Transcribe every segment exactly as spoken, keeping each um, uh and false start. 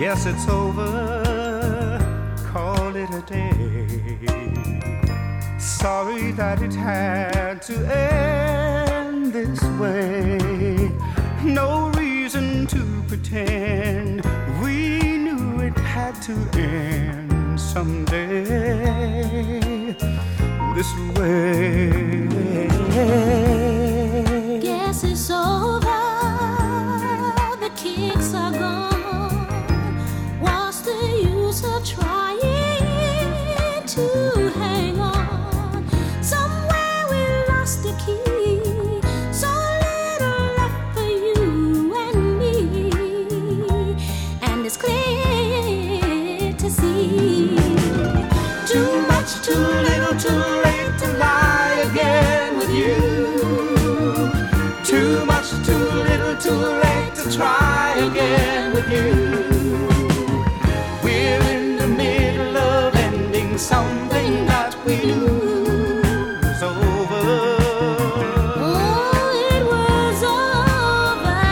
Guess it's over, call it a day. Sorry that it had to end this way. No reason to pretend, we knew it had to end someday this way. Guess it's over, the kicks are gone. What's the use of trying to hang on? Somewhere we lost the key, so little left for you and me. And it's clear to see, too much, too little, too late to lie again with you. Too much, too little, too late to try again with you. We're in the middle of ending something that we knew was over. Oh, it was over.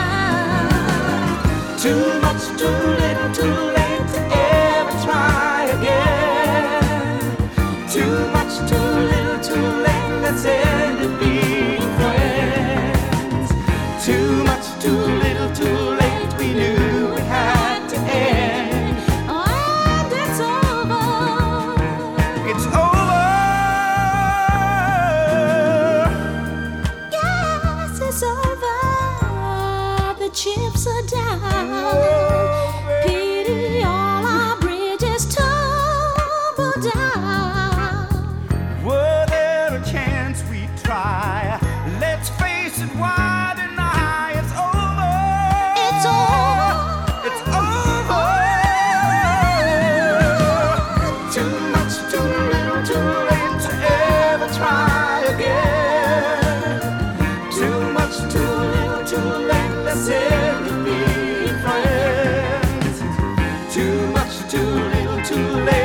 Too much, too little, too late to ever try again. Too much, too little, too late, let's end it being friends. Too much, too little, too late, we knew it had to end. And it's over. It's over. Yes, it's over. The chips are down. Pity all our bridges tumble down. Were there a chance we'd try? Let's face it, wide and high, it's over. It's over. It's over. Too much, too little, too late to ever try again. Too much, too little, too late, let's end it being friends. Too much, too little, too late.